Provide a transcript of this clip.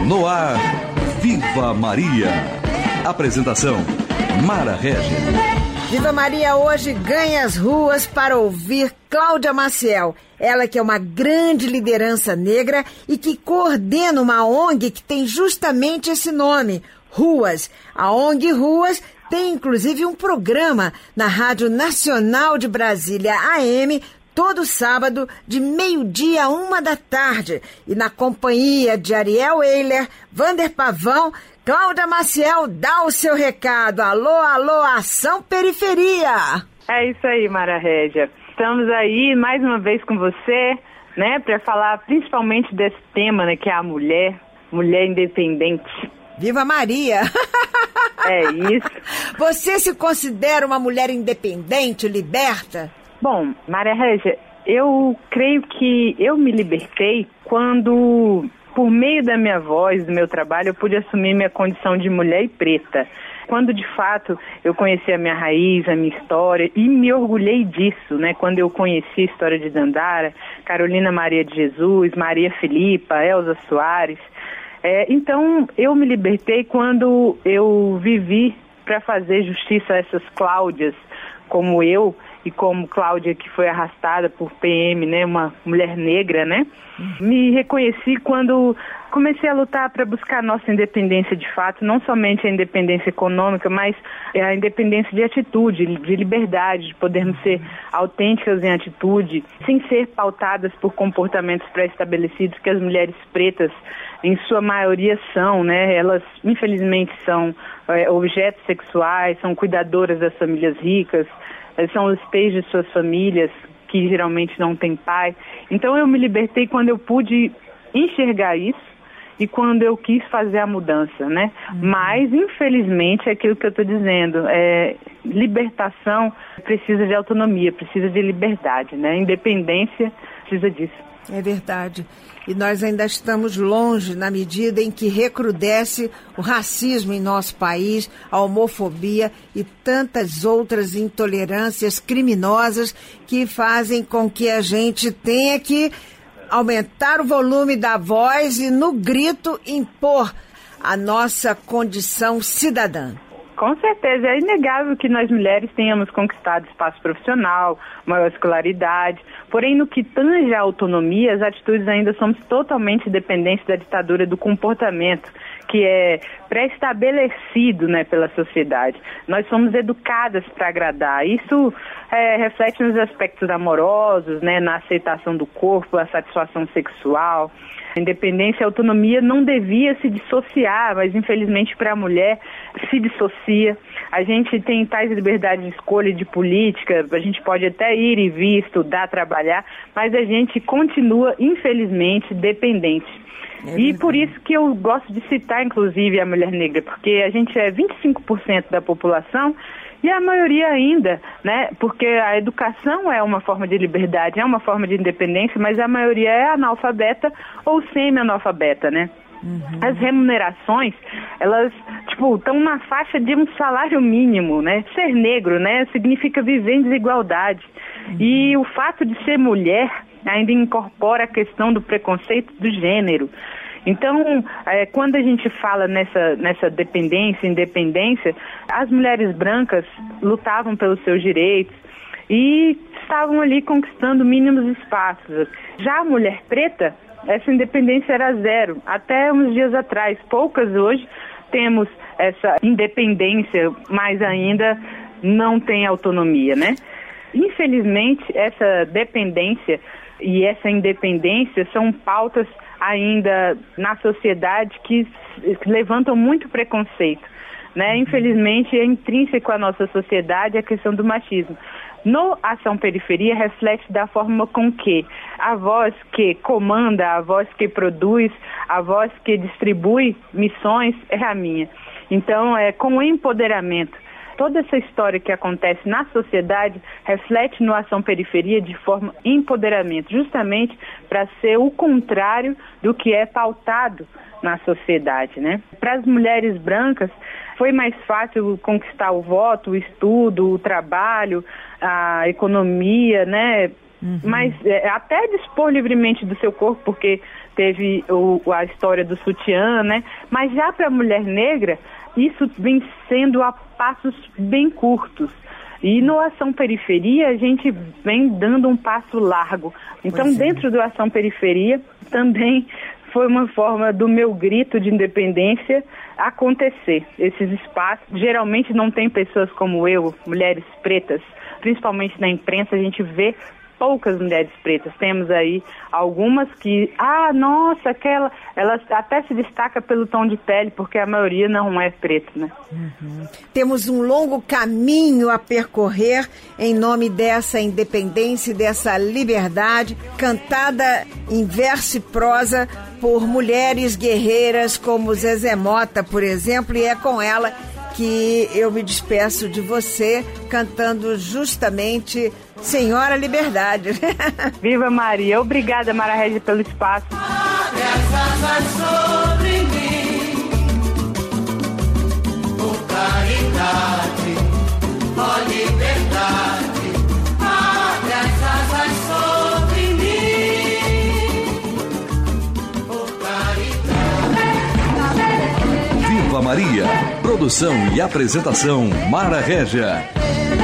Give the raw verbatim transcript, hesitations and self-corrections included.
No ar, Viva Maria. Apresentação, Mara Régia. Viva Maria hoje ganha as ruas para ouvir Cláudia Maciel. Ela que é uma grande liderança negra e que coordena uma O N G que tem justamente esse nome, Ruas. A O N G Ruas tem inclusive um programa na Rádio Nacional de Brasília A M, todo sábado, de meio-dia a uma da tarde. E na companhia de Ariel Eiler, Vander Pavão, Cláudia Maciel dá o seu recado. Alô, alô, Ação Periferia. É isso aí, Mara Régia. Estamos aí mais uma vez com você, né, para falar principalmente desse tema, né, que é a mulher, mulher independente. Viva Maria! É isso. Você se considera uma mulher independente, liberta? Bom, Maria Régia, eu creio que eu me libertei quando, por meio da minha voz, do meu trabalho, eu pude assumir minha condição de mulher e preta. Quando, de fato, eu conheci a minha raiz, a minha história, e me orgulhei disso, né? Quando eu conheci a história de Dandara, Carolina Maria de Jesus, Maria Filipa, Elza Soares. É, então, eu me libertei quando eu vivi para fazer justiça a essas Cláudias, como eu, e como Cláudia, que foi arrastada por P M, né, uma mulher negra, né? Me reconheci quando comecei a lutar para buscar a nossa independência de fato, não somente a independência econômica, mas a independência de atitude, de liberdade, de podermos ser autênticas em atitude, sem ser pautadas por comportamentos pré-estabelecidos que as mulheres pretas, em sua maioria, são, né? Elas, infelizmente, são é, objetos sexuais, são cuidadoras das famílias ricas, são os peixes de suas famílias, que geralmente não têm pai. Então eu me libertei quando eu pude enxergar isso e quando eu quis fazer a mudança, né? Uhum. Mas, infelizmente, é aquilo que eu estou dizendo, é, libertação precisa de autonomia, precisa de liberdade, né? Independência precisa disso. É verdade. E nós ainda estamos longe na medida em que recrudesce o racismo em nosso país, a homofobia e tantas outras intolerâncias criminosas que fazem com que a gente tenha que aumentar o volume da voz e, no grito, impor a nossa condição cidadã. Com certeza, é inegável que nós mulheres tenhamos conquistado espaço profissional, maior escolaridade, porém no que tange a autonomia, as atitudes ainda somos totalmente dependentes da ditadura do comportamento, que é pré-estabelecido, né, pela sociedade. Nós somos educadas para agradar, isso é, reflete nos aspectos amorosos, né, na aceitação do corpo, a satisfação sexual. A independência e a autonomia não devia se dissociar, mas infelizmente para a mulher se dissocia. A gente tem tais liberdades de escolha de política, a gente pode até ir e vir, estudar, trabalhar, mas a gente continua, infelizmente, dependente. É e por isso que eu gosto de citar, inclusive, a mulher negra, porque a gente é vinte e cinco por cento da população e a maioria ainda, né? Porque a educação é uma forma de liberdade, é uma forma de independência, mas a maioria é analfabeta ou semi-analfabeta, né? Uhum. As remunerações, elas, tipo, estão na faixa de um salário mínimo, né? Ser negro, né, significa viver em desigualdade. Uhum. E o fato de ser mulher ainda incorpora a questão do preconceito do gênero. Então, é, quando a gente fala nessa, nessa dependência, independência, as mulheres brancas lutavam pelos seus direitos e estavam ali conquistando mínimos espaços. Já a mulher preta, essa independência era zero, até uns dias atrás. Poucas hoje temos essa independência, mas ainda não tem autonomia, né? Infelizmente, essa dependência e essa independência são pautas ainda na sociedade que levantam muito preconceito, né? Infelizmente, é intrínseco à nossa sociedade a questão do machismo. No Ação Periferia, reflete da forma com que a voz que comanda, a voz que produz, a voz que distribui missões é a minha. Então, é com o empoderamento. Toda essa história que acontece na sociedade reflete no Ação Periferia de forma empoderamento, justamente para ser o contrário do que é pautado na sociedade, né? Para as mulheres brancas, foi mais fácil conquistar o voto, o estudo, o trabalho, a economia, né? Uhum. Mas é, até dispor livremente do seu corpo, porque teve o, a história do sutiã, né? Mas já para a mulher negra, isso vem sendo a passos bem curtos. E no Ação Periferia, a gente vem dando um passo largo. Então, pois dentro é. do Ação Periferia, também foi uma forma do meu grito de independência acontecer. Esses espaços, geralmente não tem pessoas como eu, mulheres pretas, principalmente na imprensa, a gente vê poucas mulheres pretas. Temos aí algumas que, ah, nossa, aquela, ela até se destaca pelo tom de pele, porque a maioria não é preta, né? Uhum. Temos um longo caminho a percorrer em nome dessa independência e dessa liberdade, cantada em verso e prosa por mulheres guerreiras como Zezé Mota, por exemplo, e é com ela que eu me despeço de você, cantando justamente Senhora Liberdade. Viva Maria! Obrigada, Mara Régia, pelo espaço. Abre as asas sobre mim, por caridade, ó liberdade. Abre as asas sobre mim, por caridade. Viva Maria! Produção e apresentação Mara Régia.